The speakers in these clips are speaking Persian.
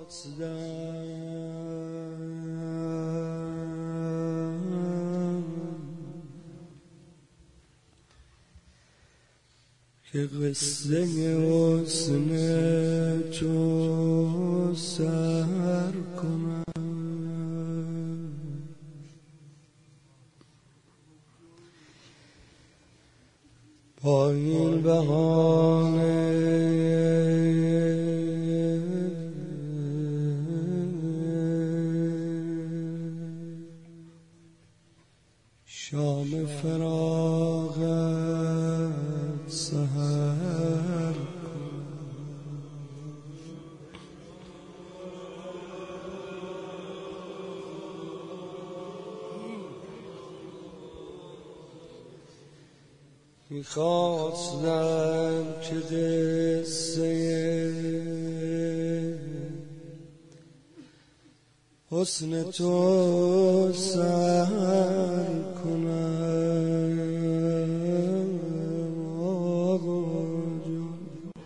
که قصه حسن تو سر کنم با این بهانه شام فراغت سحر کن میخواستم که قصه حسن تو سر کنم آقا جان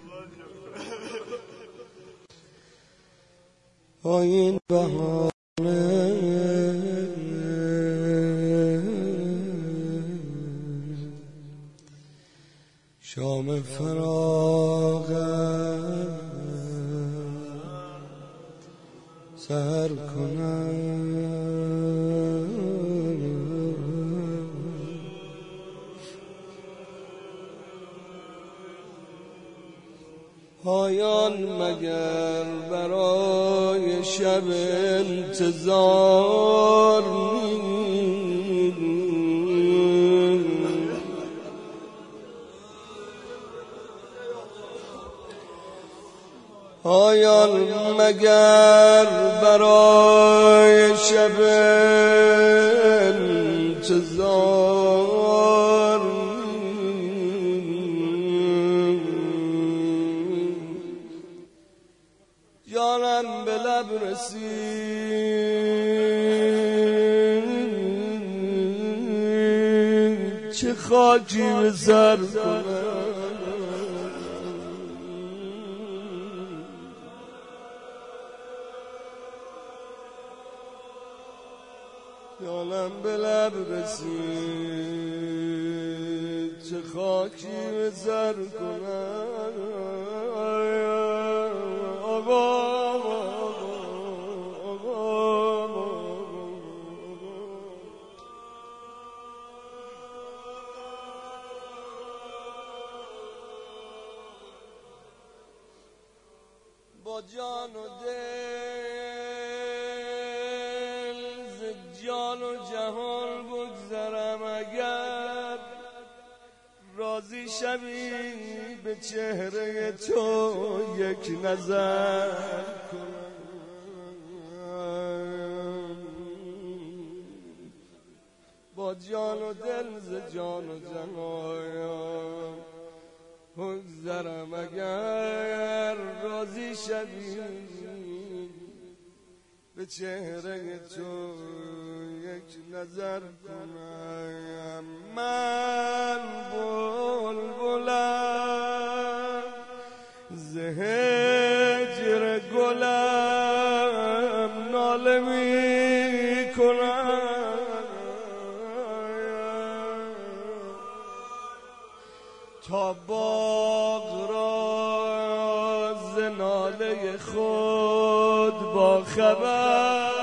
با این بهانه شام فراغت سحر کنم پایان مگر برای شب انتظار پایان مگر برای شب انتظار جانم به لب رسید چه خاکی به سر کنم جانم به لب رسید چه خاکی به سر کنم آقا با جان و دل ز جان و جهان بگذرم اگر راضی شوی به چهره تو یک نظر کنم با جان و دل ز جان و جهان بگذرم اگر راضی شوی به چهره تو یک نظر کنم من بلبلم ز هجر گلم ناله می کنم تا باغ را ز ناله خود با خبر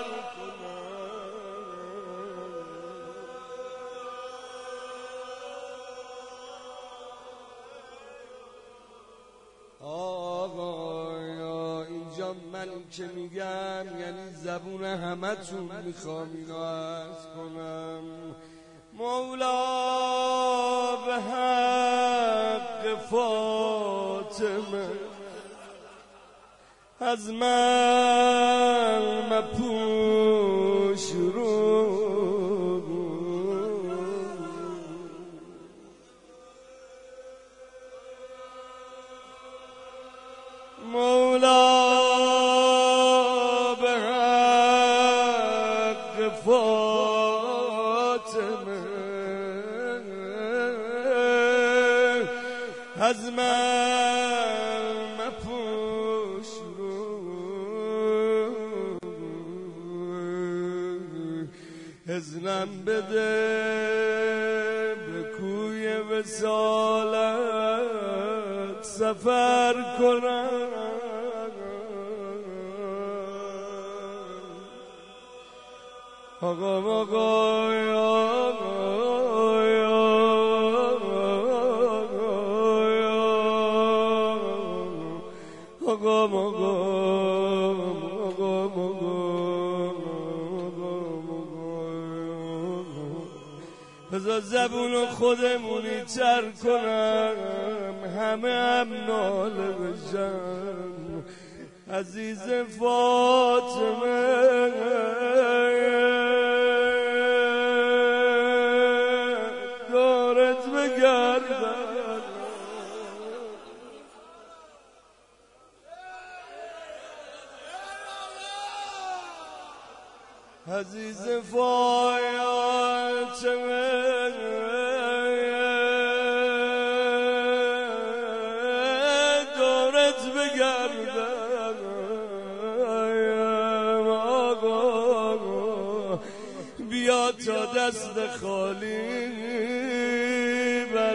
آقا اینجا من که میگم یعنی زبون همتون میخوام اینو عرض کنم مولا به حق فاطمه از من مپوش رو مولا به حق فاطمه از من مپوش رو اذنم بده به کوی وصالت سفر کنم، آقا بذار زبونو خودمونی تر کنم، همه هم ناله بشن. عزیز فاطمه دارت بگردن، عزیز فاطمه دارت بگردن. آقا بیا تا دست خالی بر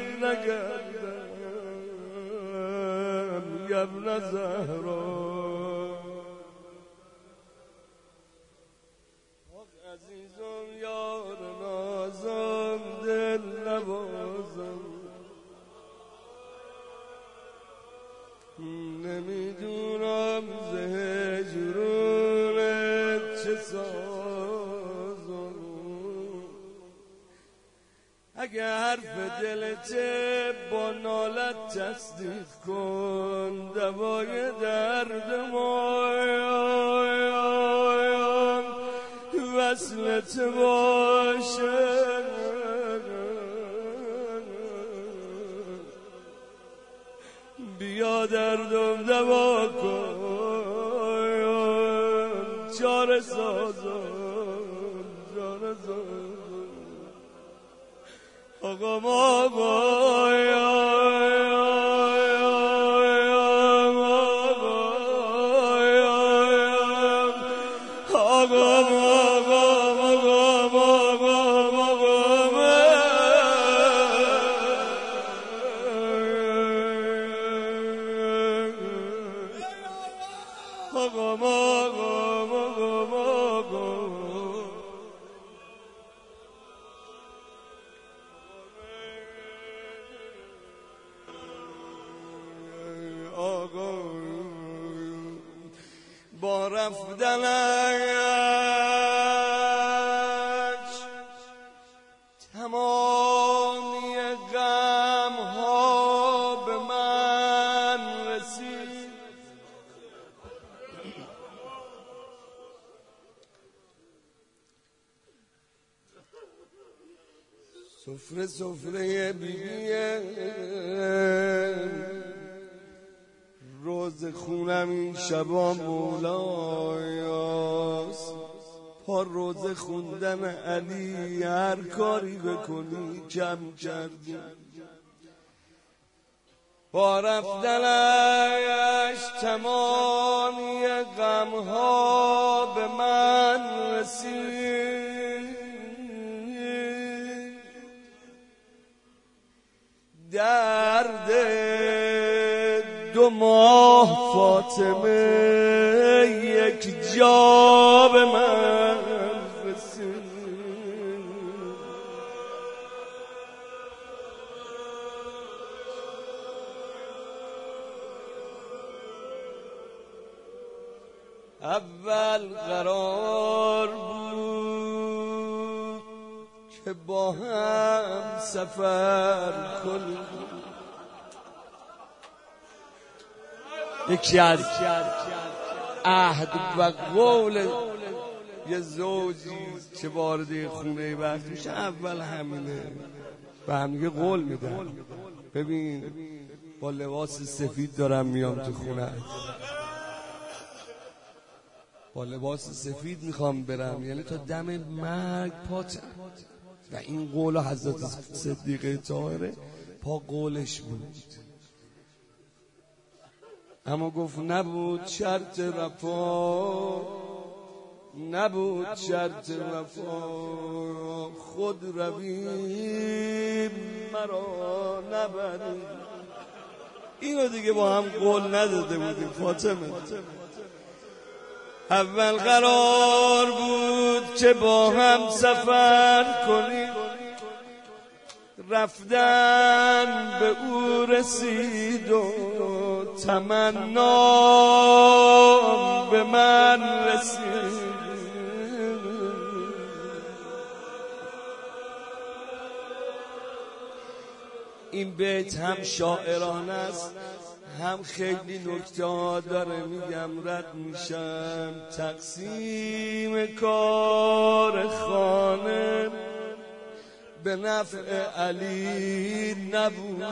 نگردم، ابن زهرا. عزیزم یار نازم دل نبازم، نمیدونم ز هجرونت چه سازم. اگه حرف دلته با نالت تصدیق کن، دوای درد مایم وصلت باشه. بیا دردم دوا کن، چاره سازم، چاره سازم. آقا ما با رفتنش تمامی غم ها به من رسید. سفره سفره بیبیه روز خونم این شبا مولایاست. پا روز خوندن علی هر کاری بکنی کم کردی. با رفتنش تمامی غمها به من رسید. درد 2 ماه فاطمه یک جا به من رسید. اول قرار بود که با هم سفر کنیم. یکی از عهد و قول یه زوجی که وارد خونه وقت میشه اول همینه، به همدیگه قول میدن. ببین با لباس سفید دارم میام تو خونه، با لباس سفید میخوام برم، یعنی تا دم مرگ پاتم. و این قول حضرت صدیقه طاهره پا قولش بود. اما گفت نبود شرط وفا نبود شرط وفا خود رویم مرا نبریم. اینو دیگه با هم قول نداده بودیم فاطمه. اول قرار بود که با هم سفر کنیم، رفتن به او رسید و تمنا به من رسید. این بیت هم شاعرانه است، هم خیلی نکته ها داره. میگم رد میشم. تقسیم کار خانه به نفع علی نبود.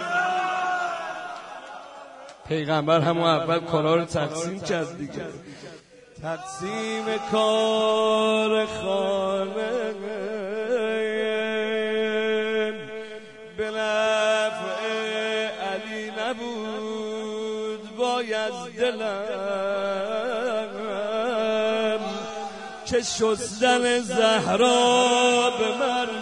پیغمبر همون اول کارا رو تقسیم کرد دیگه. تقسیم کار خانه به نفع علی نبود. باید دلم که شستن زهرا به من